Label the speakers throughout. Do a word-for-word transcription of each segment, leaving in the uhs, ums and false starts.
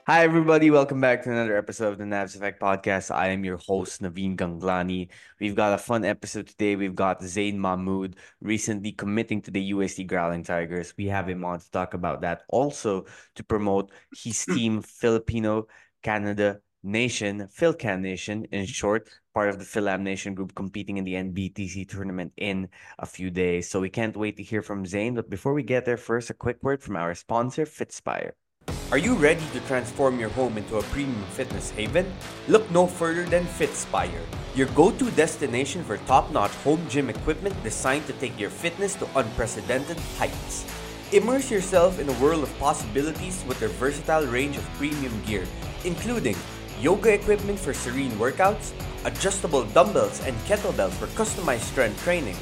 Speaker 1: Hi, everybody. Welcome back to another episode of the Navs Effect Podcast. I am your host, Naveen Ganglani. We've got a fun episode today. We've got Zain Mahmood recently committing to the U S D Growling Tigers. We have him on to talk about that. Also, to promote his team, Filipino Canada Nation, PhilCan Nation, in short, part of the Philam Nation group competing in the N B T C tournament in a few days. So we can't wait to hear from Zain. But before we get there, first, a quick word from our sponsor, Fitspire. Are you ready to transform your home into a premium fitness haven? Look no further than Fitspire, your go-to destination for top-notch home gym equipment designed to take your fitness to unprecedented heights. Immerse yourself in a world of possibilities with their versatile range of premium gear, including yoga equipment for serene workouts, adjustable dumbbells and kettlebells for customized strength training,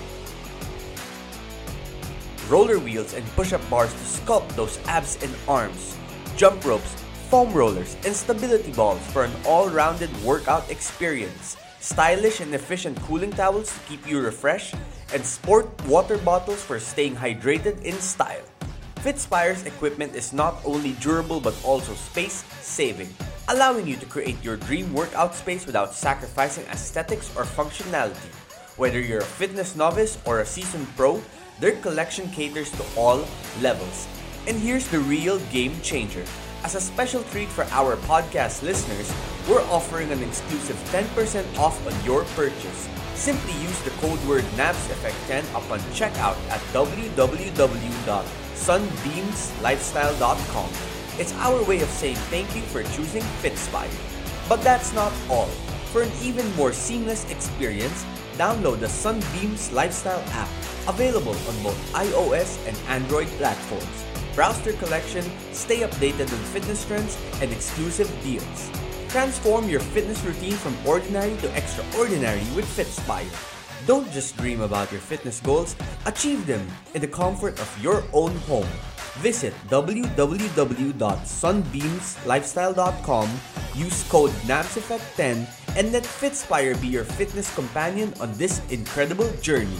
Speaker 1: roller wheels and push-up bars to sculpt those abs and arms, jump ropes, foam rollers, and stability balls for an all-rounded workout experience, stylish and efficient cooling towels to keep you refreshed, and sport water bottles for staying hydrated in style. Fitspire's equipment is not only durable but also space-saving, allowing you to create your dream workout space without sacrificing aesthetics or functionality. Whether you're a fitness novice or a seasoned pro, their collection caters to all levels. And here's the real game changer. As a special treat for our podcast listeners, we're offering an exclusive ten percent off on your purchase. Simply use the code word NAVSEFFECT ten upon checkout at w w w dot sunbeams lifestyle dot com. It's our way of saying thank you for choosing Fitspire. But that's not all. For an even more seamless experience, download the Sunbeams Lifestyle app, available on both iOS and Android platforms. Browse their collection, stay updated on fitness trends and exclusive deals. Transform your fitness routine from ordinary to extraordinary with Fitspire. Don't just dream about your fitness goals, achieve them in the comfort of your own home. Visit w w w dot sunbeams lifestyle dot com, use code NAVSEFFECT ten, and let Fitspire be your fitness companion on this incredible journey.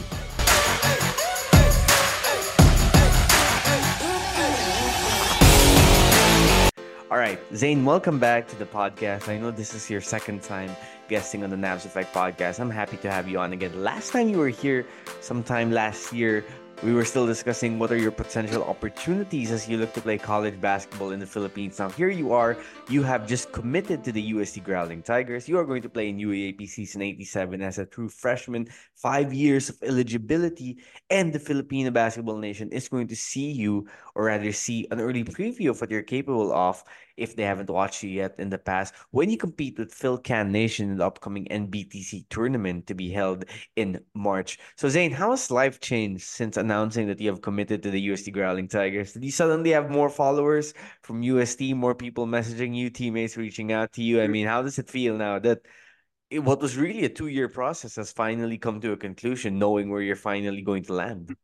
Speaker 1: All right, Zane, welcome back to the podcast. I know this is your second time guesting on the Navs Effect podcast. I'm happy to have you on again. Last time you were here, sometime last year, we were still discussing what are your potential opportunities as you look to play college basketball in the Philippines. Now, here you are. You have just committed to the U S D Growling Tigers. You are going to play in U A A P Season eighty-seven as a true freshman, five years of eligibility, and the Filipino Basketball Nation is going to see you, or rather see an early preview of what you're capable of if they haven't watched you yet in the past, when you compete with PhilCan Nation in the upcoming N B T C tournament to be held in March. So, Zane, how has life changed since announcing that you have committed to the U S D Growling Tigers? Did you suddenly have more followers from U S T, more people messaging you, teammates reaching out to you? I mean, how does it feel now that it, what was really a two-year process has finally come to a conclusion, knowing where you're finally going to land?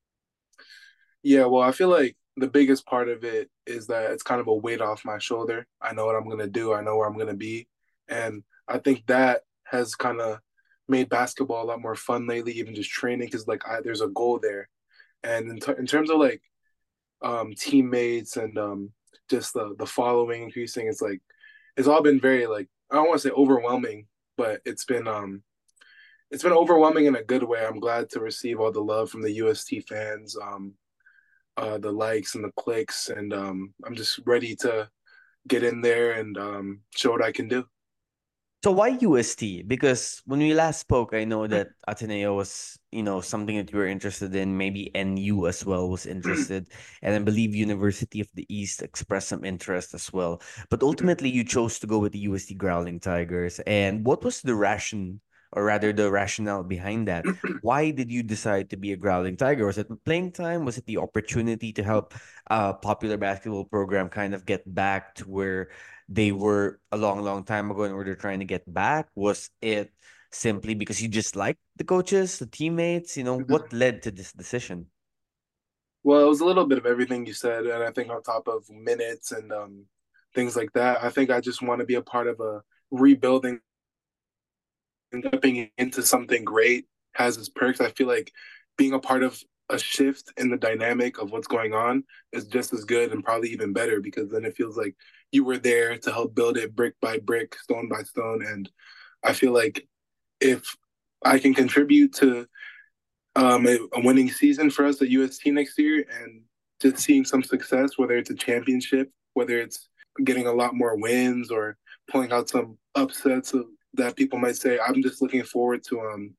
Speaker 2: Yeah, well, I feel like the biggest part of it is that it's kind of a weight off my shoulder. I know what I'm going to do, I know where I'm going to be. And I think that has kind of made basketball a lot more fun lately, even just training, because like I, there's a goal there. And in, t- in terms of like um, teammates and um, just the, the following increasing, it's like, it's all been very like, I don't want to say overwhelming, but it's been, um, it's been overwhelming in a good way. I'm glad to receive all the love from the U S T fans. Um, uh, the likes and the clicks, and um, I'm just ready to get in there and um, show what I can do.
Speaker 1: So why U S T? Because when we last spoke, I know that Ateneo was, you know, something that you were interested in. Maybe N U as well was interested, and I believe University of the East expressed some interest as well. But ultimately, you chose to go with the U S T Growling Tigers. And what was the ration, or rather, the rationale behind that? Why did you decide to be a Growling Tiger? Was it playing time? Was it the opportunity to help a popular basketball program kind of get back to where they were a long, long time ago and were trying to get back? Was it simply because you just liked the coaches, the teammates? You know, what led to this decision?
Speaker 2: Well, it was a little bit of everything you said, and I think on top of minutes and um, things like that, I think I just want to be a part of a rebuilding and stepping into something great has its perks. I feel like being a part of a shift in the dynamic of what's going on is just as good and probably even better because then it feels like you were there to help build it brick by brick, stone by stone. And I feel like if I can contribute to um, a, a winning season for us at U S T next year and just seeing some success, whether it's a championship, whether it's getting a lot more wins or pulling out some upsets of, that people might say, I'm just looking forward to um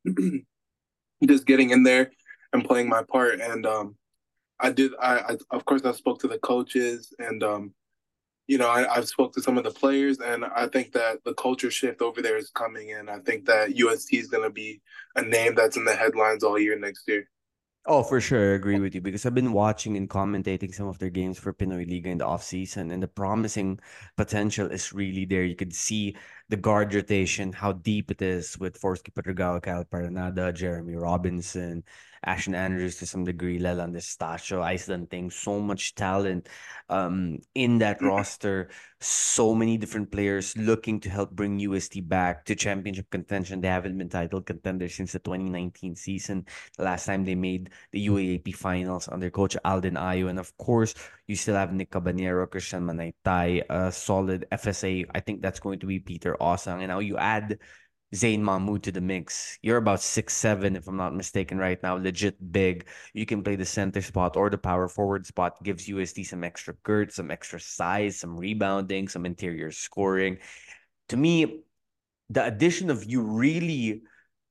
Speaker 2: just getting in there and playing my part. And um, I did. I, I of course I spoke to the coaches, and um, you know I, I've spoke to some of the players, and I think that the culture shift over there is coming, and I think that U S T is going to be a name that's in the headlines all year next year.
Speaker 1: Oh, for sure, I agree with you because I've been watching and commentating some of their games for Pinoy Liga in the off season, and the promising potential is really there. You could see the guard rotation, how deep it is with Forsky Pedregao, Kyle Paranada, Jeremy Robinson, Ashton Andrews to some degree, Leland Estacio, Iceland thing. So much talent um, in that roster. So many different players looking to help bring U S T back to championship contention. They haven't been title contenders since the twenty nineteen season. The last time they made the U A A P finals under coach Alden Ayo. And of course, you still have Nick Cabanero, Christian Manaytay, a solid F S A. I think that's going to be Peter Osang. And now you add Zayn Mahmoud to the mix. You're about six seven, if I'm not mistaken, right now. Legit big. You can play the center spot or the power forward spot. Gives U S D some extra girth, some extra size, some rebounding, some interior scoring. To me, the addition of you really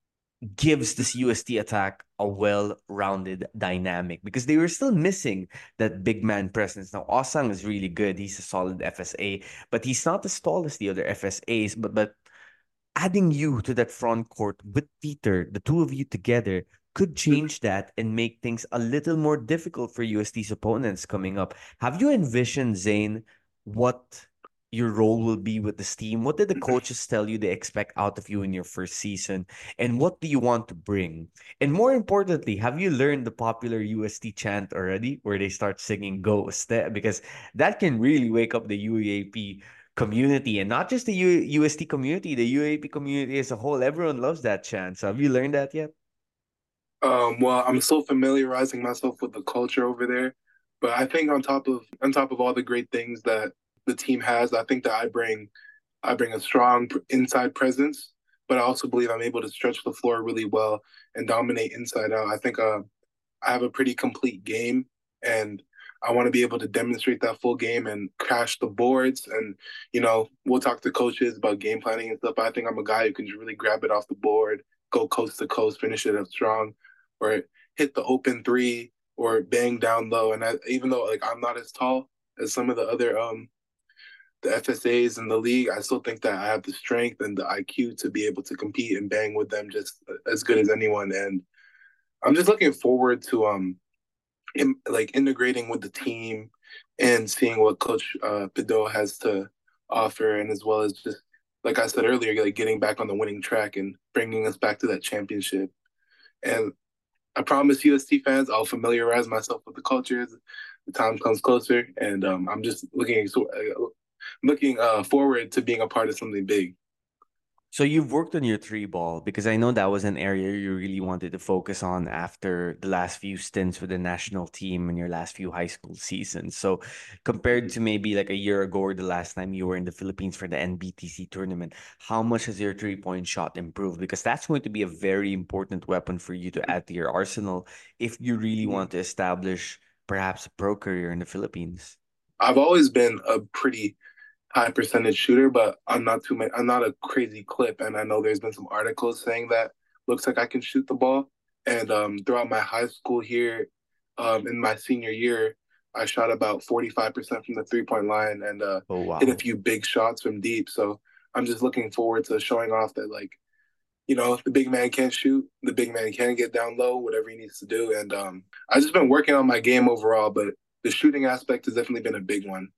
Speaker 1: gives this U S T attack a well-rounded dynamic because they were still missing that big man presence. Now, Osang is really good. He's a solid F S A, but he's not as tall as the other F S As. But but adding you to that front court with Peter, the two of you together, could change that and make things a little more difficult for U S T's opponents coming up. Have you envisioned, Zane, what your role will be with this team? What did the coaches tell you they expect out of you in your first season? And what do you want to bring? And more importantly, have you learned the popular U S T chant already where they start singing Go Este? Because that can really wake up the U A P community and not just the U- UST community, the U A P community as a whole. Everyone loves that chant. So have you learned that yet?
Speaker 2: Um, well, I'm still familiarizing myself with the culture over there, but I think on top of on top of all the great things that the team has, I think that I bring I bring a strong inside presence, but I also believe I'm able to stretch the floor really well and dominate inside out. I think uh, I have a pretty complete game, and I want to be able to demonstrate that full game and crash the boards. And you know, we'll talk to coaches about game planning and stuff. But I think I'm a guy who can just really grab it off the board, go coast to coast, finish it up strong, or hit the open three, or bang down low. And I, even though like I'm not as tall as some of the other um the F S As in the league, I still think that I have the strength and the I Q to be able to compete and bang with them just as good as anyone. And I'm just looking forward to um in, like integrating with the team and seeing what Coach uh, Pido has to offer, and as well as just like I said earlier, like getting back on the winning track and bringing us back to that championship. And I promise U S T fans, I'll familiarize myself with the culture as the time comes closer, and um, I'm just looking so, uh, looking uh, forward to being a part of something big.
Speaker 1: So you've worked on your three ball because I know that was an area you really wanted to focus on after the last few stints with the national team and your last few high school seasons. So compared to maybe like a year ago or the last time you were in the Philippines for the N B T C tournament, how much has your three point shot improved? Because that's going to be a very important weapon for you to add to your arsenal if you really want to establish perhaps a pro career in the Philippines.
Speaker 2: I've always been a pretty high percentage shooter, but I'm not too many, I'm not a crazy clip. And I know there's been some articles saying that looks like I can shoot the ball. And um, throughout my high school here, um, in my senior year, I shot about forty-five percent from the three point line and uh,
Speaker 1: Oh,
Speaker 2: hit a
Speaker 1: wow.
Speaker 2: few big shots from deep. So I'm just looking forward to showing off that, like, you know, the big man can shoot, the big man can get down low, whatever he needs to do. And um, I've just been working on my game overall, but the shooting aspect has definitely been a big one.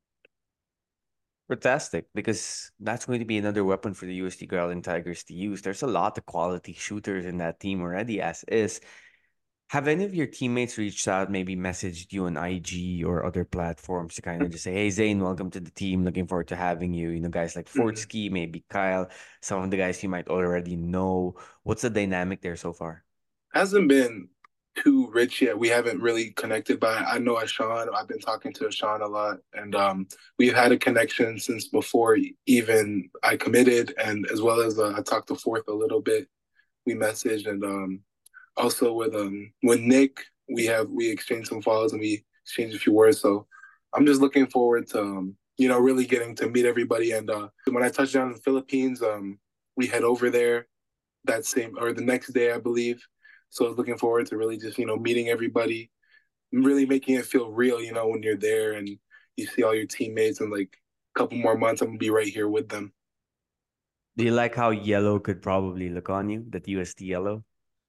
Speaker 1: Fantastic, because that's going to be another weapon for the U S T Growling Tigers to use. There's a lot of quality shooters in that team already, as is. Have any of your teammates reached out, maybe messaged you on I G or other platforms to kind of just say, hey, Zane, welcome to the team. Looking forward to having you. You know, guys like
Speaker 2: Mhm.
Speaker 1: Fortsky, maybe Kyle, some of the guys you might already know. What's the dynamic there so far?
Speaker 2: Hasn't been too rich yet. We haven't really connected, but I know Ashawn. I've been talking to Ashawn a lot, and um, we've had a connection since before even I committed, and as well as uh, I talked to Fourth a little bit. We messaged, and um, also with um with Nick, we have we exchanged some follows and we exchanged a few words. So I'm just looking forward to um, you know really getting to meet everybody. And uh, when I touch down in the Philippines, um, we head over there that same or the next day, I believe. So I was looking forward to really just you know meeting everybody, really making it feel real. You know when you're there and you see all your teammates, and like a couple more months, I'm gonna be right here with them.
Speaker 1: Do you like how yellow could probably look on you? That U S T yellow?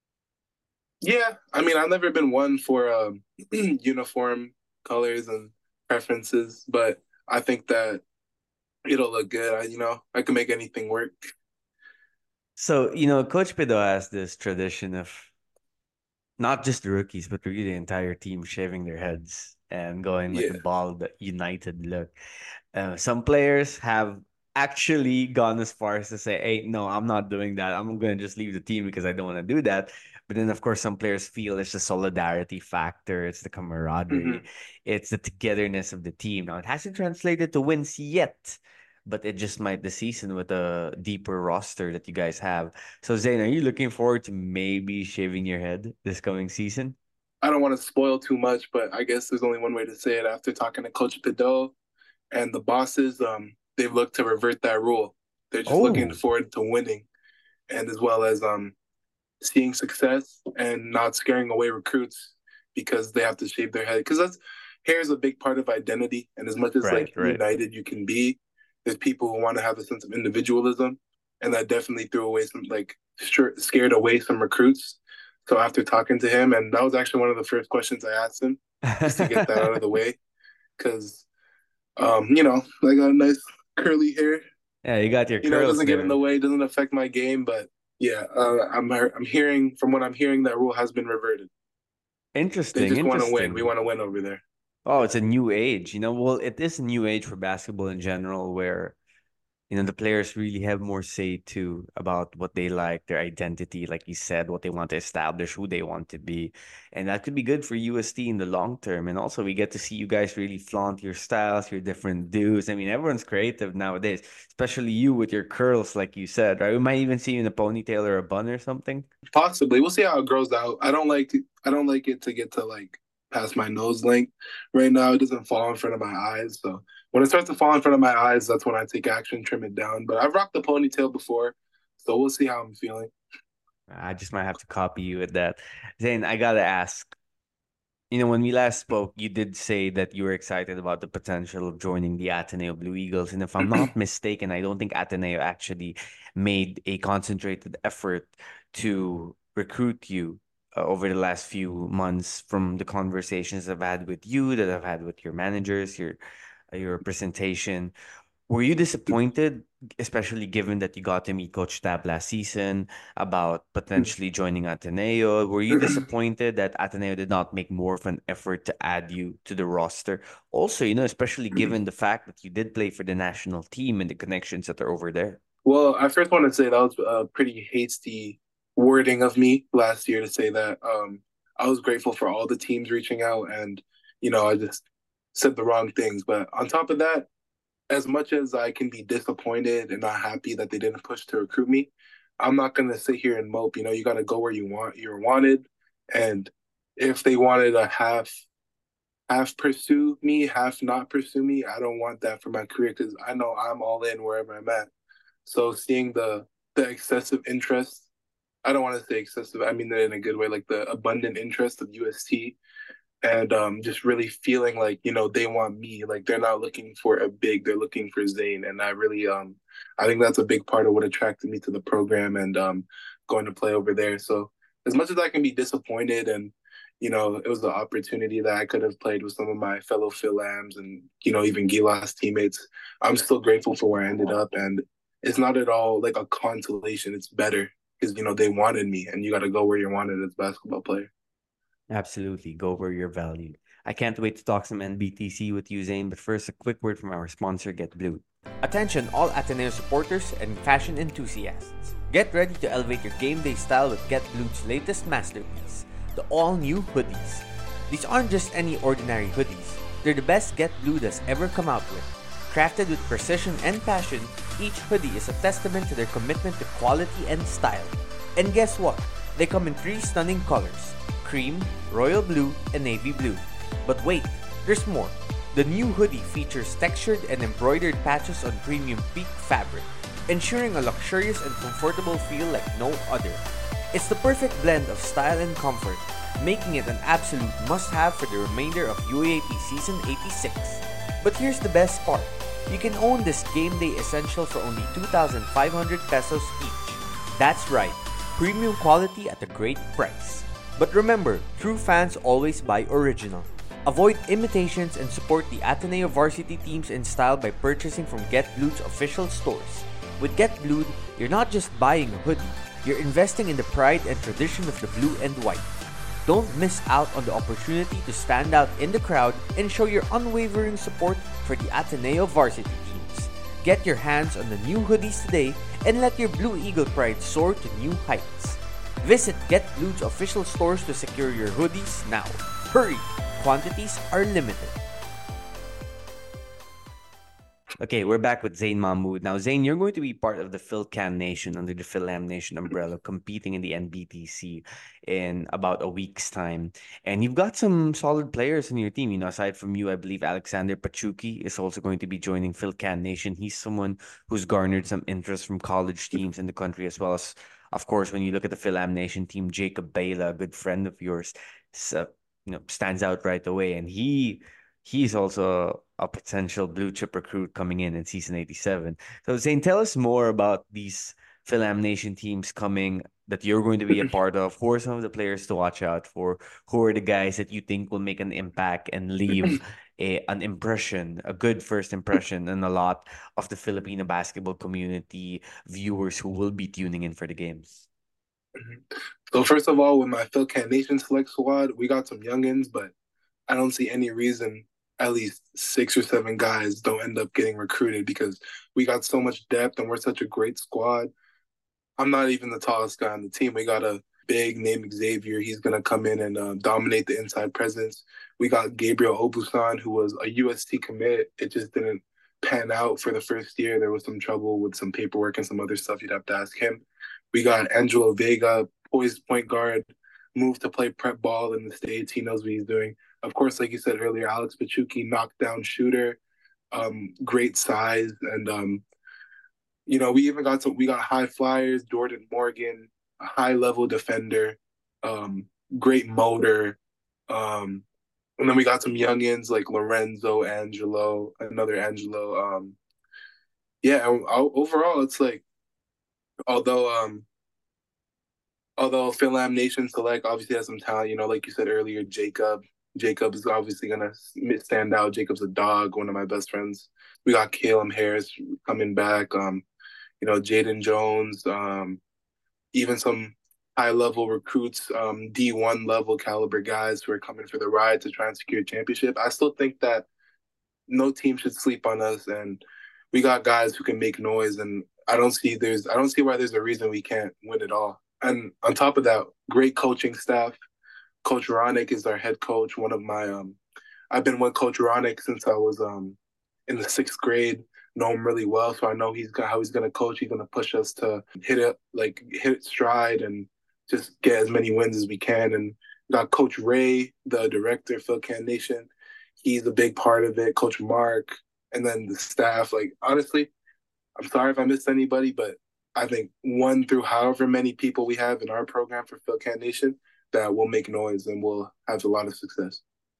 Speaker 2: Yeah, I mean I've never been one for um, uniform colors and preferences, but I think that it'll look good. I, you know, I can make anything work.
Speaker 1: So, you know, Coach Pido has this tradition of not just the rookies, but really the entire team shaving their heads and going with the
Speaker 2: Yeah.
Speaker 1: bald United look. Uh, some players have actually gone as far as to say, "Hey, no, I'm not doing that. I'm going to just leave the team because I don't want to do that." But then, of course, some players feel it's the solidarity factor, it's the camaraderie,
Speaker 2: Hmm.
Speaker 1: it's the togetherness of the team. Now, it hasn't translated to wins yet, but it just might this season with a deeper roster that you guys have. So, Zayn, are you looking forward to maybe shaving your head this coming season?
Speaker 2: I don't want to spoil too much, but I guess there's only one way to say it. After talking to Coach Pido and the bosses, um, they've looked to revert that rule. They're just looking
Speaker 1: Oh,
Speaker 2: forward to winning, and as well as um, seeing success and not scaring away recruits because they have to shave their head. Because that's hair is a big part of identity, and as much as
Speaker 1: right,
Speaker 2: like
Speaker 1: right.
Speaker 2: united you can be, there's people who want to have a sense of individualism, and that definitely threw away some like scared away some recruits. So after talking to him, and that was actually one of the first questions I asked him, just to get that out of the way, because um, you know, I got a nice curly hair.
Speaker 1: Yeah, you got your
Speaker 2: You know, it
Speaker 1: curls
Speaker 2: doesn't get in
Speaker 1: there.
Speaker 2: the way, doesn't affect my game, but yeah, uh, I'm I'm hearing from what I'm hearing that rule has been reverted. They
Speaker 1: Interesting,
Speaker 2: just want to win. We
Speaker 1: interesting.
Speaker 2: want to win over there.
Speaker 1: Oh, it's a new age. You know, well, it is a new age for basketball in general where, you know, the players really have more say too about what they like, their identity, like you said, what they want to establish, who they want to be. And that could be good for U S T in the long term. And also we get to see you guys really flaunt your styles, your different dudes. I mean, everyone's creative nowadays, especially you with your curls, like you said, right? We might even see you in a ponytail or a bun or something.
Speaker 2: Possibly, we'll see how it grows out. I don't like I don't like it to get to like past my nose length. Right now, it doesn't fall in front of my eyes. So when it starts to fall in front of my eyes, that's when I take action, trim it down. But I've rocked the ponytail before, so we'll see how I'm feeling.
Speaker 1: I just might have to copy you with that. Zane, I gotta ask. You know, when we last spoke, you did say that you were excited about the potential of joining the Ateneo Blue Eagles. And if I'm not mistaken, I don't think Ateneo actually made a concentrated effort to recruit you uh, over the last few months from the conversations I've had with you, that I've had with your managers, your your presentation. Were you disappointed, especially given that you got to meet Coach Tab last season about potentially joining Ateneo? Were you disappointed that Ateneo did not make more of an effort to add you to the roster? Also, you know, especially given the fact that you did play for the national team and the connections that are over there.
Speaker 2: Well, I first want to say that was a pretty hasty wording of me last year to say that. Um, I was grateful for all the teams reaching out, and you know, I just said the wrong things. But on top of that, as much as I can be disappointed and not happy that they didn't push to recruit me, I'm not gonna sit here and mope. You know, you got to go where you want. You're wanted, and if they wanted a half half pursue me, half not pursue me, I don't want that for my career because I know I'm all in wherever I'm at. So seeing the the excessive interest, I don't want to say excessive, I mean that in a good way, like the abundant interest of U S T, and um, just really feeling like you know they want me, like they're not looking for a big, they're looking for Zane, and I really um, I think that's a big part of what attracted me to the program and um, going to play over there. So as much as I can be disappointed and you know, it was the opportunity that I could have played with some of my fellow Phil Lambs and, you know, even Gilas teammates. I'm still grateful for where I ended up. And it's not at all like a consolation. It's better because, you know, they wanted me and you got to go where you're wanted as a basketball player.
Speaker 1: Absolutely. Go where you're valued. I can't wait to talk some N B T C with you, Zane, but first, a quick word from our sponsor, Get Blue. Attention all Ateneo supporters and fashion enthusiasts. Get ready to elevate your game day style with Get Blue's latest masterpiece, the all-new hoodies. These aren't just any ordinary hoodies. They're the best Get Blued has ever come out with. Crafted with precision and passion, each hoodie is a testament to their commitment to quality and style. And guess what? They come in three stunning colors: cream, royal blue, and navy blue. But wait, there's more. The new hoodie features textured and embroidered patches on premium peak fabric, ensuring a luxurious and comfortable feel like no other. It's the perfect blend of style and comfort, making it an absolute must-have for the remainder of U A A P Season eighty-six. But here's the best part. You can own this game day essential for only two thousand five hundred pesos each. That's right, premium quality at a great price. But remember, true fans always buy original. Avoid imitations and support the Ateneo varsity teams in style by purchasing from Get Blued's official stores. With Get Blued, you're not just buying a hoodie, you're investing in the pride and tradition of the blue and white. Don't miss out on the opportunity to stand out in the crowd and show your unwavering support for the Ateneo varsity teams. Get your hands on the new hoodies today and let your Blue Eagle pride soar to new heights. Visit Get Blued's official stores to secure your hoodies now. Hurry! Quantities are limited. Okay, we're back with Zain Mahmood. Now, Zain, you're going to be part of the PhilCan Nation under the PhilAm Nation umbrella, competing in the N B T C in about a week's time. And you've got some solid players in your team. You know, aside from you, I believe Alexander Pachuki is also going to be joining PhilCan Nation. He's someone who's garnered some interest from college teams in the country, as well as, of course, when you look at the PhilAm Nation team, Jacob Bela, a good friend of yours, so, you know, stands out right away. And he he's also a potential blue chip recruit coming in in season eighty-seven. So Zane, tell us more about these PhilAm Nation teams coming that you're going to be a part of. Who are some of the players to watch out for? Who are the guys that you think will make an impact and leave a, an impression, a good first impression, and a lot of the Filipino basketball community viewers who will be tuning in for the games?
Speaker 2: So first of all, with my PhilCan Nation select squad, we got some youngins, but I don't see any reason at least six or seven guys don't end up getting recruited because we got so much depth and we're such a great squad. I'm not even the tallest guy on the team. We got a big name, Xavier. He's going to come in and uh, dominate the inside presence. We got Gabriel Obusan, who was a U S T commit. It just didn't pan out for the first year. There was some trouble with some paperwork and some other stuff. You'd have to ask him. We got Angelo Vega, poised point guard, moved to play prep ball in the States. He knows what he's doing. Of course, like you said earlier, Alex Pachuki, knockdown shooter, um, great size, and um, you know, we even got some. We got high flyers, Jordan Morgan, a high level defender, um, great motor, um, and then we got some youngins like Lorenzo, Angelo, another Angelo. Um, yeah, overall, it's like although um, although PhilAm Nation Select obviously has some talent, you know, like you said earlier, Jacob. Jacob is obviously going to stand out. Jacob's a dog, one of my best friends. We got Caleb Harris coming back. Um, you know, Jaden Jones, um, even some high-level recruits, um, D one level caliber guys who are coming for the ride to try and secure a championship. I still think that no team should sleep on us, and we got guys who can make noise. And I don't see there's I don't see why there's a reason we can't win it all. And on top of that, great coaching staff. Coach Ronick is our head coach. One of my, um, I've been with Coach Ronick since I was um, in the sixth grade. Know him really well, so I know he's got how he's going to coach. He's going to push us to hit it, like hit it stride, and just get as many wins as we can. And we got Coach Ray, the director of PhilCan Nation. He's a big part of it. Coach Mark, and then the staff. Like honestly, I'm sorry if I missed anybody, but I think one through however many people we have in our program for PhilCan Nation, that will make noise and will have a lot of success.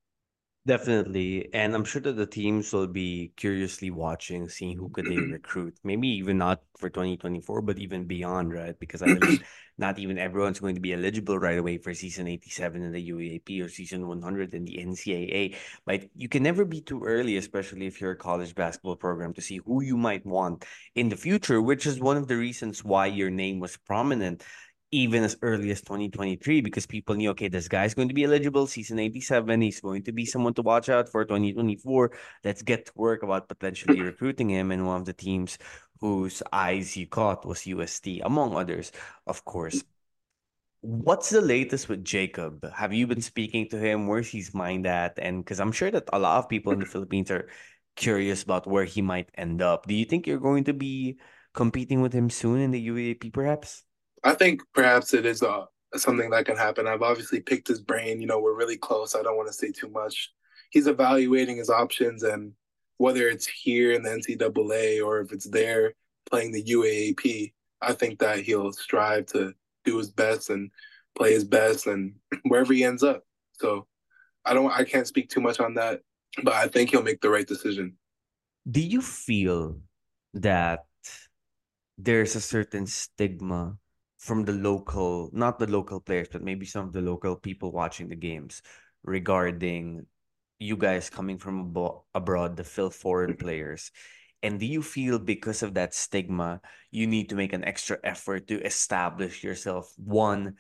Speaker 1: Definitely. And I'm sure that the teams will be curiously watching, seeing who could they recruit. Maybe even not for twenty twenty-four, but even beyond, right? Because I believe not even everyone's going to be eligible right away for season eighty-seven in the U A A P or season one hundred in the N C A A. But you can never be too early, especially if you're a college basketball program, to see who you might want in the future, which is one of the reasons why your name was prominent even as early as twenty twenty-three, because people knew, okay, this guy's going to be eligible season eighty-seven. He's going to be someone to watch out for twenty twenty-four. Let's get to work about potentially recruiting him. And one of the teams whose eyes you caught was U S T, among others, of course. What's the latest with Jacob? Have you been speaking to him? Where's his mind at? And because I'm sure that a lot of people in the Philippines are curious about where he might end up. Do you think you're going to be competing with him soon in the U A P, perhaps?
Speaker 2: I think perhaps it is uh, something that can happen. I've obviously picked his brain. You know, we're really close. I don't want to say too much. He's evaluating his options, and whether it's here in the N C double A or if it's there playing the U A A P, I think that he'll strive to do his best and play his best, and wherever he ends up. So I don't, I can't speak too much on that, but I think he'll make the right decision.
Speaker 1: Do you feel that there's a certain stigma from the local, not the local players, but maybe some of the local people watching the games regarding you guys coming from abo- abroad, the Phil foreign players? And do you feel because of that stigma, you need to make an extra effort to establish yourself, one,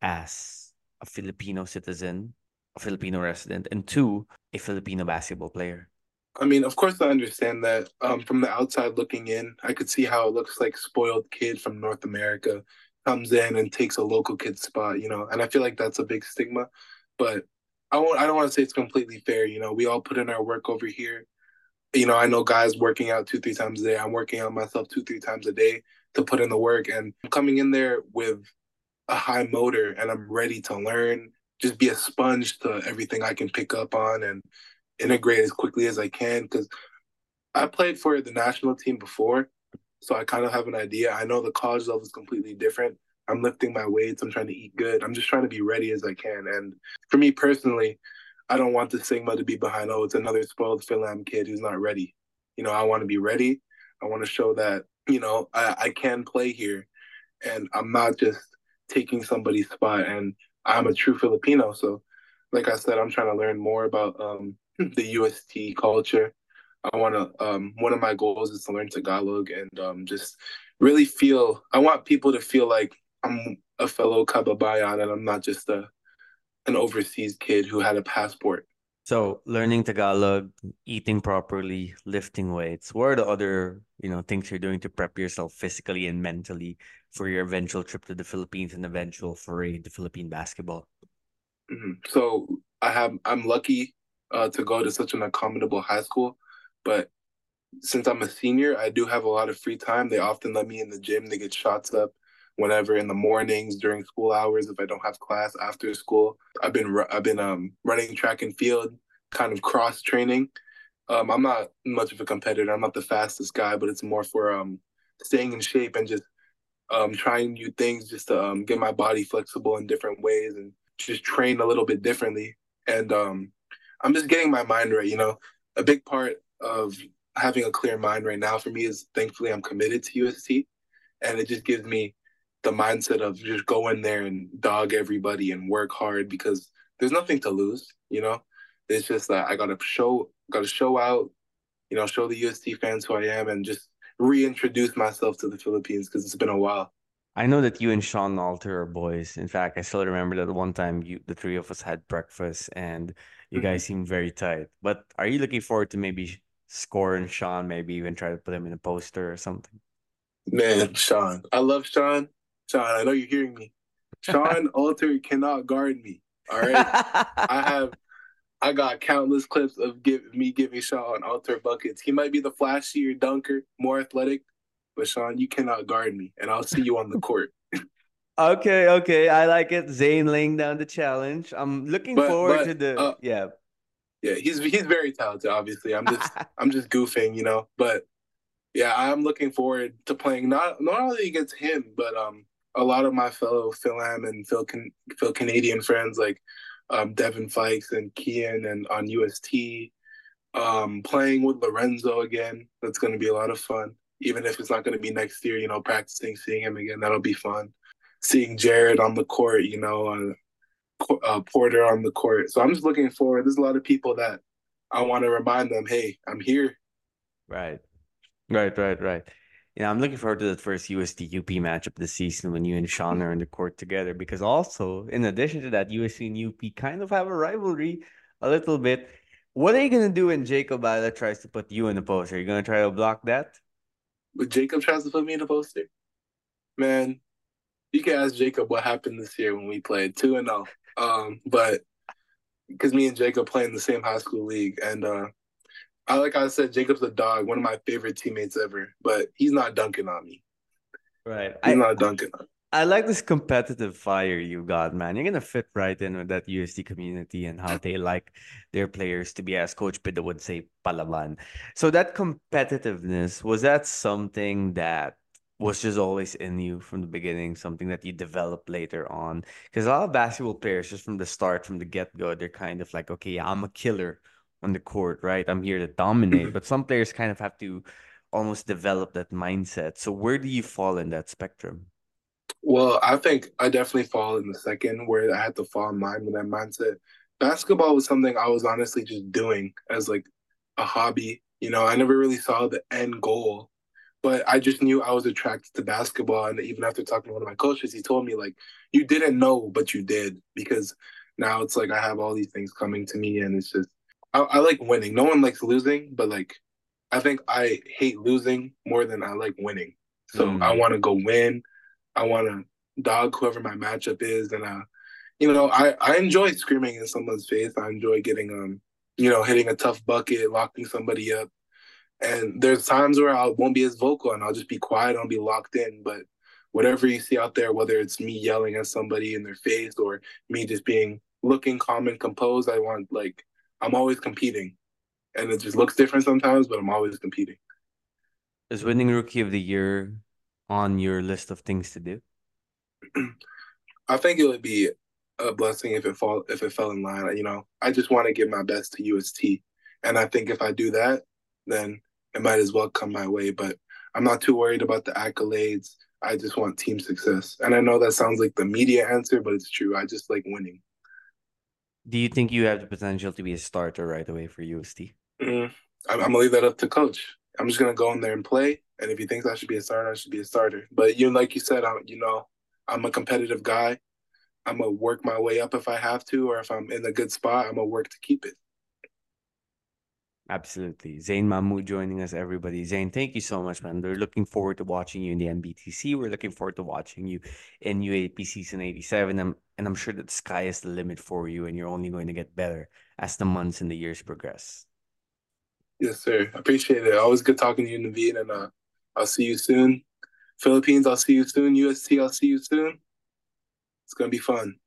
Speaker 1: as a Filipino citizen, a Filipino resident, and two, a Filipino basketball player?
Speaker 2: I mean, of course, I understand that. Um, from the outside looking in, I could see how it looks like spoiled kid from North America comes in and takes a local kid's spot, you know. And I feel like that's a big stigma. But I won't. I don't want to say it's completely fair. You know, we all put in our work over here. You know, I know guys working out two, three times a day. I'm working out myself two, three times a day to put in the work, and I'm coming in there with a high motor, and I'm ready to learn. Just be a sponge to everything I can pick up on and integrate as quickly as I can because I played for the national team before, so I kind of have an idea. I know the college level is completely different. I'm lifting my weights. I'm trying to eat good. I'm just trying to be ready as I can. And for me personally, I don't want the stigma to be behind, oh, it's another spoiled Finland kid who's not ready. You know, I want to be ready. I want to show that, you know, I, I can play here and I'm not just taking somebody's spot. And I'm a true Filipino. So, like I said, I'm trying to learn more about um, the U S T culture. I want to. Um, one of my goals is to learn Tagalog and um, just really feel. I want people to feel like I'm a fellow kababayan and I'm not just a an overseas kid who had a passport.
Speaker 1: So learning Tagalog, eating properly, lifting weights. What are the other, you know, things you're doing to prep yourself physically and mentally for your eventual trip to the Philippines and eventual foray into Philippine basketball?
Speaker 2: Mhm. So I have. I'm lucky uh, to go to such an accommodable high school, but since I'm a senior, I do have a lot of free time. They often let me in the gym to get shots up whenever in the mornings during school hours if I don't have class after school. I've been I've been um, running track and field, kind of cross training. Um, I'm not much of a competitor. I'm not the fastest guy, but it's more for um, staying in shape and just um, trying new things, just to um, get my body flexible in different ways and just train a little bit differently. And um, I'm just getting my mind right. You know, a big part of having a clear mind right now for me is thankfully I'm committed to U S T, and it just gives me the mindset of just go in there and dog everybody and work hard because there's nothing to lose. You know, it's just that I gotta show, gotta show out. You know, show the U S T fans who I am and just reintroduce myself to the Philippines because it's been a while.
Speaker 1: I know that you and Sean Alter are boys. In fact, I still remember that one time you, the three of us had breakfast and you
Speaker 2: Mm-hmm.
Speaker 1: guys seemed very tight. But are you looking forward to maybe scoring Sean, maybe even try to put him in a poster or something?
Speaker 2: Man, Sean. I love Sean. Sean, I know you're hearing me. Sean Alter cannot guard me. All right. I have I got countless clips of give, me giving Sean Alter buckets. He might be the flashier dunker, more athletic, but Sean, you cannot guard me, and I'll see you on the court.
Speaker 1: Okay, okay. I like it. Zane laying down the challenge. I'm looking
Speaker 2: But
Speaker 1: forward to
Speaker 2: but
Speaker 1: the
Speaker 2: uh
Speaker 1: yeah.
Speaker 2: yeah, he's he's very talented. Obviously, I'm just I'm just goofing, you know. But yeah, I'm looking forward to playing not not only against him, but um a lot of my fellow Phil Am and Phil Can- Phil Canadian friends like um, Devin Fikes and Kian and on U S T. Um, playing with Lorenzo again, that's going to be a lot of fun. Even if it's not going to be next year, you know, practicing, seeing him again, that'll be fun. Seeing Jared on the court, you know, uh, uh, Porter on the court. So I'm just looking forward. There's a lot of people that I want to remind them, hey, I'm here.
Speaker 1: Right. Right, right, right. Yeah, I'm looking forward to that first U S T U P matchup this season when you and Sean are in the court together because also, in addition to that, U S C and U P kind of have a rivalry a little bit. What are you gonna do when Jacob Ala tries to put you in the post? Are you gonna try to block that?
Speaker 2: But Jacob tries to put me in the poster. Man, you can ask Jacob what happened this year when we played two and zero. Um, but because me and Jacob play in the same high school league, and uh, I like I said, Jacob's a dog, one of my favorite teammates ever. But he's not dunking on me.
Speaker 1: Right.
Speaker 2: He's
Speaker 1: I
Speaker 2: not dunking on me.
Speaker 1: I like this competitive fire you got, man. You're gonna fit right in with that U S D community and how they like their players to be, as Coach Pido would say, palaban. So that competitiveness, was that something that was just always in you from the beginning, something that you developed later on? Because a lot of basketball players, just from the start, from the get-go, they're kind of like, okay, I'm a killer on the court, right? I'm here to dominate. But some players kind of have to almost develop that mindset. So where do you fall in that spectrum?
Speaker 2: Well, I think I definitely fall in the second where I had to fall in line with that mindset. Basketball was something I was honestly just doing as like a hobby. You know, I never really saw the end goal, but I just knew I was attracted to basketball. And even after talking to one of my coaches, he told me like, you didn't know, but you did, because now it's like I have all these things coming to me, and it's just I, I like winning. No one likes losing, but like I think I hate losing more than I like winning. So I
Speaker 1: Mm.
Speaker 2: want to go win. I want to dog whoever my matchup is, and uh, you know, I I enjoy screaming in someone's face. I enjoy getting um, you know, hitting a tough bucket, locking somebody up. And there's times where I won't be as vocal and I'll just be quiet. I'll be locked in. But whatever you see out there, whether it's me yelling at somebody in their face or me just being looking calm and composed, I want like I'm always competing, and it just looks different sometimes, but I'm always competing.
Speaker 1: Is winning Rookie of the Year on your list of things to do?
Speaker 2: I think it would be a blessing if it fall if it fell in line. You know, I just want to give my best to U S T, and I think if I do that, then it might as well come my way. But I'm not too worried about the accolades. I just want team success, and I know that sounds like the media answer, but it's true. I just like winning.
Speaker 1: Do you think you have the potential to be a starter right away for U S T?
Speaker 2: Mm, I'm, I'm gonna leave that up to coach. I'm just gonna go in there and play, and if he thinks I should be a starter, I should be a starter. But you, like you said, I, you know, I'm a competitive guy. I'm gonna work my way up if I have to, or if I'm in a good spot, I'm gonna work to keep it.
Speaker 1: Absolutely. Zain Mahmood joining us, everybody. Zain, thank you so much, man. We're looking forward to watching you in the N B T C. We're looking forward to watching you in U A P season eighty-seven. And, and I'm sure that the sky is the limit for you, and you're only going to get better as the months and the years progress.
Speaker 2: Yes, sir. I appreciate it. Always good talking to you, Naveed, and uh, I'll see you soon. Philippines, I'll see you soon. U S T, I'll see you soon. It's gonna be fun.